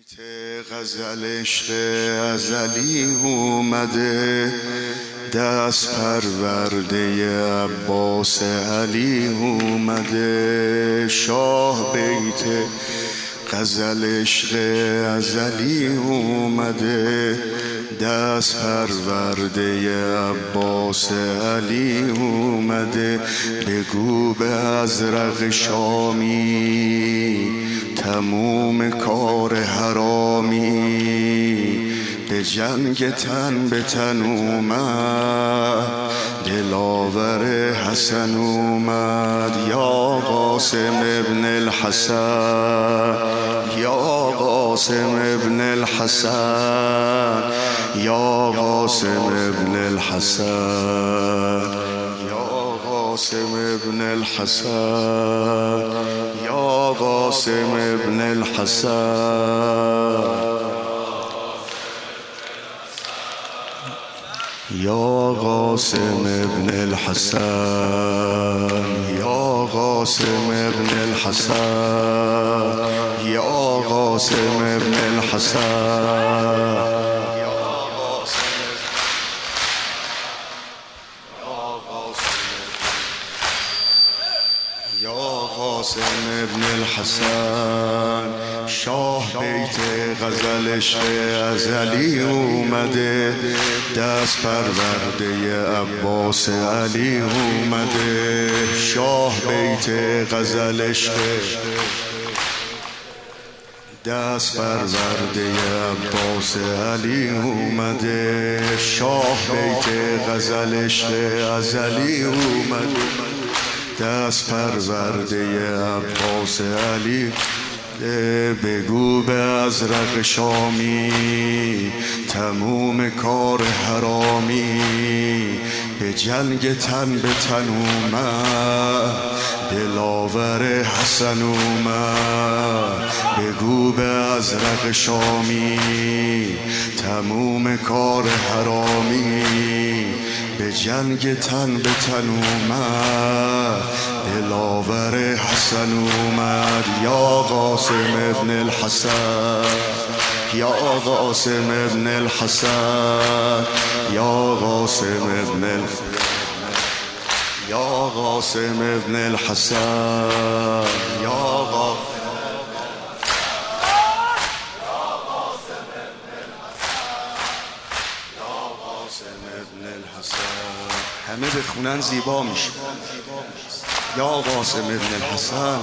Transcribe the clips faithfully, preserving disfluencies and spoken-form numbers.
غزل عشق ازلی اومده، دست پرورده عباس علی اومده. شاه بیت غزل عشق ازلی اومده، دست پرورده عباس علی اومده. بگو به ازرق شامی تموم کار حرامی، به جنگ تن به تن اومد، دلاور حسن اومد. یا قاسم ابن الحسن، یا قاسم ابن الحسن، یا قاسم ابن الحسن، یا قاسم ابن الحسن، یا قاسم ابن الحسن، یا قاسم ابن الحسن، یا قاسم ابن الحسن، یا قاسم ابن الحسن، یا قاسم ابن الحسن. شاه بیت غزل عشق ازلی اومده، دست پرورده عباس علی اومده. شاه بیت غزل عشق دست پرورده عباس علی اومده. شاه بیت غزل عشق ازلی اومده، دست پرورده عباس علی. بگو به ازرق شامی تموم کار حرامی، به جنگ تن به تن اومد، دلاور حسن اومد. بگو به ازرق شامی تموم کار حرامی، به جنگ تن به تن اومد، دلاور حسن اومد. یا قاسم ابن الحسن، یا قاسم ابن الحسن، یا قاسم ابن الحسن، یا قاسم ابن الحسن، یا قاسم ابن الحسن. همه بخونن زیبا میشه. یا قاسم ابن الحسن،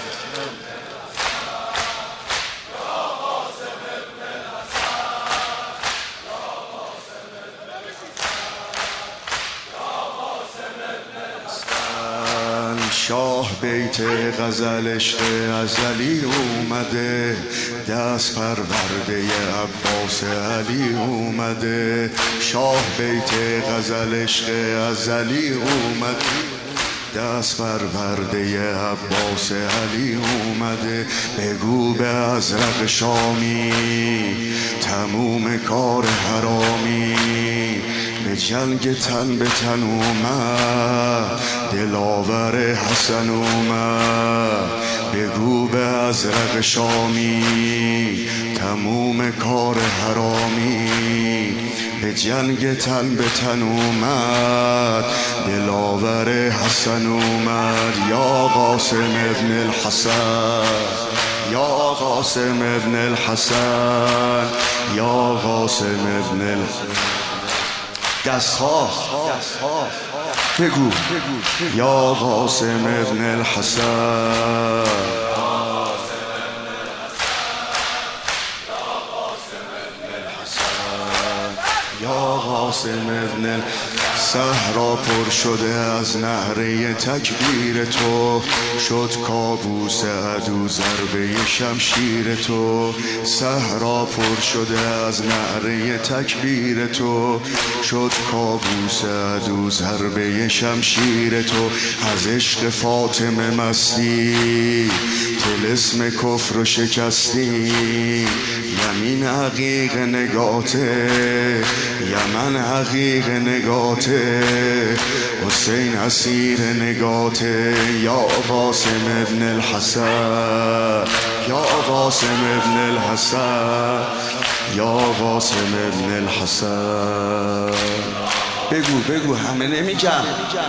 شاه بیت غزل عشق ازلی اومده، دست پرورده عباس علی اومده. شاه بیت غزل عشق ازلی اومده، دست پرورده عباس علی اومده. بگو به ازرق شامی تموم کار حرامی، به جنگ تن به تن اومد، دلاور حسن اومد. بگو به ازرق شامی تموم کار حرامی، به جنگ تن به تن اومد، دلاور حسن اومد. یا قاسم ابن الحسن، یا قاسم ابن الحسن، یا قاسم ابن الحسن. دست ها بگو یا قاسم ابن الحسن، یا قاسم ابن. صحرا پر شده از نعره تکبیر تو، شد کابوس عدو ضربه شمشیر تو. صحرا پر شده از نعره تکبیر تو، شد کابوس عدو ضربه شمشیر تو. از عشق فاطمه مستی، طلسم کفر و شکستی. یمین حقیق نگاته، یمن حقیق نگاته، حسین اسیر نگاته. یا قاسم ابن الحسن، یا قاسم ابن الحسن یا قاسم ابن الحسن. بگو بگو همه نمیگم.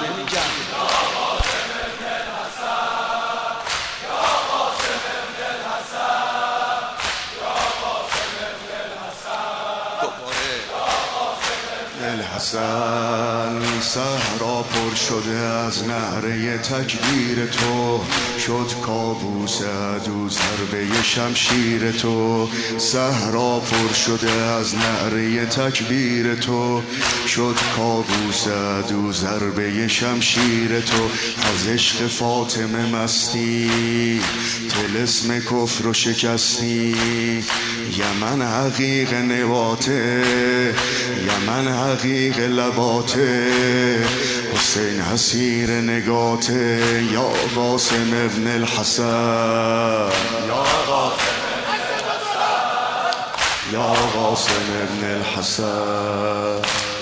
الحسن صحرا پر شده از نعره تکبیر تو، شد کابوس عدو ضربه شمشیر تو. صحرا پر شده از نعره تکبیر تو، شد کابوس عدو ضربه شمشیر تو. از عشق فاطمه مستی، طلسم کفر و شکستی. یمن حقیق نواته، یمن حقیق لباته. حسین حسیر نگاته، یا قاسم ابن الحسن یا قاسم یا قاسم ابن الحسن.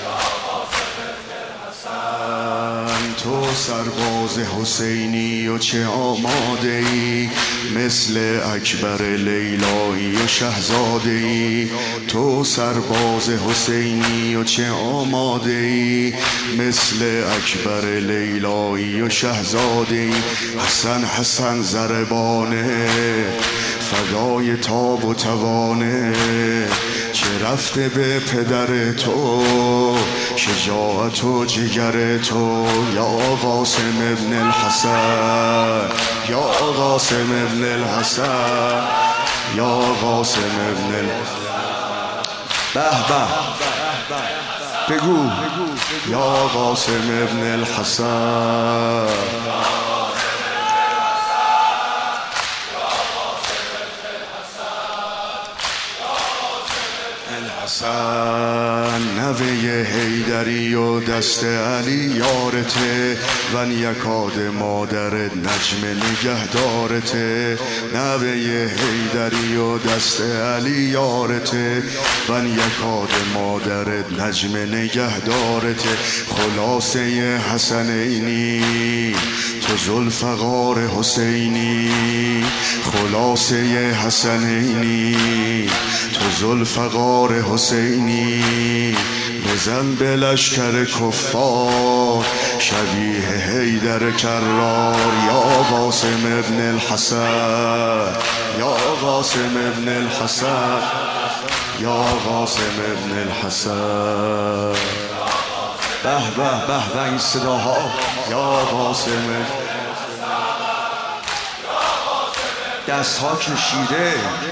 تو سرباز حسینی و چه آماده ای، مثل اکبر لیلایی و شهزاده ای. تو سرباز حسینی و چه آماده ای، مثل اکبر لیلایی و شهزاده ای. حسن حسن ضربانه، فدای تاب و توانه. چه رفته به پدر تو، شجاعت و جگر تو. یا قاسم ابن الحسن یا قاسم ابن الحسن یا قاسم ابن الحسن. به به بگو یا قاسم ابن الحسن. الحسن نوه حیدری و دست علی یارته، ون یکاد مادرت نجم نگهدارته. نوه حیدری و دست علی یارته، ون یکاد مادرت نجم نگهدارته. خلاصه حسنینی تو ذوالفقار حسینی، خلاصه حسنینی تو ذوالفقار حسینی. بزن به لشکر کفار شبیه حیدر کرار. یا قاسم ابن الحسن یا قاسم ابن الحسن یا قاسم ابن الحسن. به به به به این صداها. یا قاسم دست ها کشیده.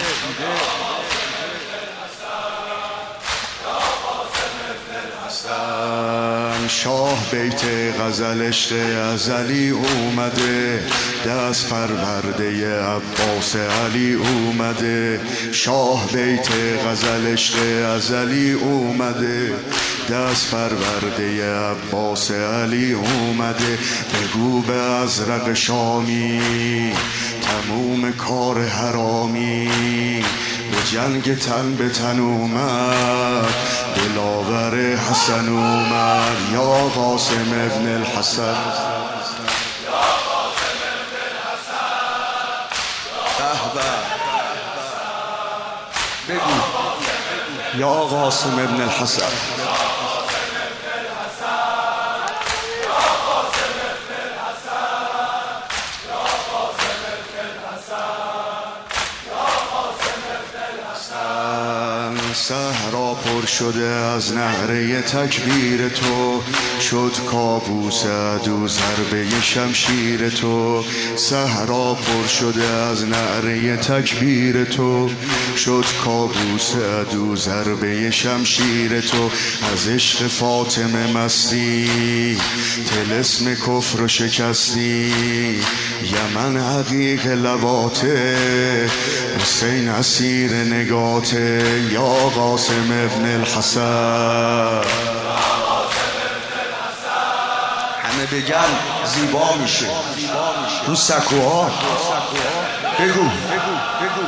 شاه بیت غزل عشق ازلی اومده، دست پرورده عباس علی اومده. شاه بیت غزل عشق ازلی اومده، دست پرورده عباس علی اومده. بگو به ازرق شامی تموم کار حرامی، به جنگ تن به تن اومد، دلاور حسن اومد. یا قاسم ابن الحسن بگو یا قاسم ابن الحسن. صحرا پر شده از نعره تکبیر تو، شد کابوس عدو ضربه شمشیر تو. صحرا پر شده از نعره تکبیر تو، شد کابوس عدو ضربه شمشیر تو. از عشق فاطمه مستی، طلسم کفر و شکستی. یمن حقیق لباته، حسین اسیر نگاته. یا قاسم ابن الحسن. همه بگن زیبا میشه رو سکوها. بگو بگو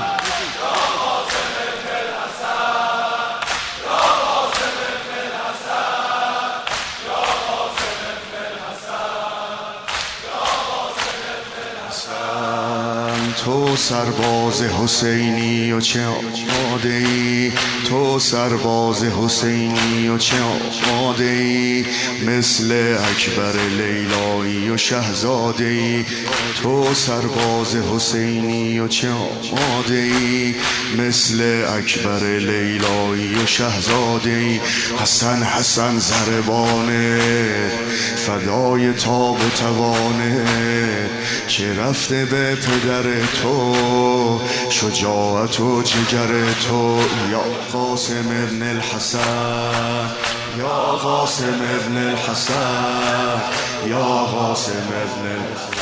تو سرباز حسینی و چه آماده ای، تو سرباز حسینی و چه آماده ای، مثل اکبر لیلایی و شهزاده ای، تو سرباز حسینی و چه آماده ای، مثل اکبر لیلایی و شهزاده ای. حسن حسن زربانه فدای تاب و توانه، که رفته به پدر تو شجاعت و جگر تو. یا قاسم ابن الحسن، یا قاسم ابن الحسن، یا قاسم ابن الحسن،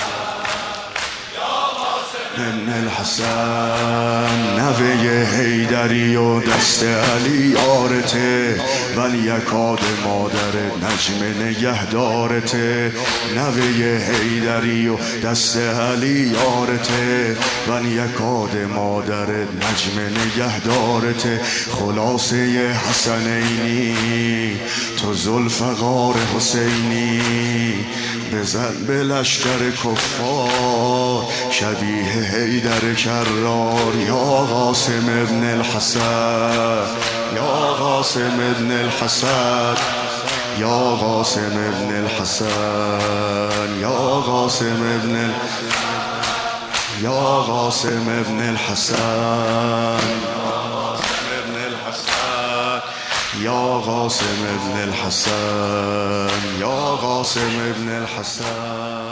ابن الحسن. نوه حیدری و دست علی آرته، ولی یکاد مادر نجم نگهدارته. نوه حیدری و دست علی آرته، ولی یکاد مادر نجم نگهدارته. خلاصه حسنینی تو ذوالفقار حسینی، بزن به لشکر کفار شبیه حیدر کرار. یا قاسم ابن الحسن، یا قاسم ابن الحسن، یا قاسم ابن الحسن، یا قاسم ابن ال... یا قاسم ابن الحسن، یا قاسم ابن الحسن، یا قاسم ابن الحسن.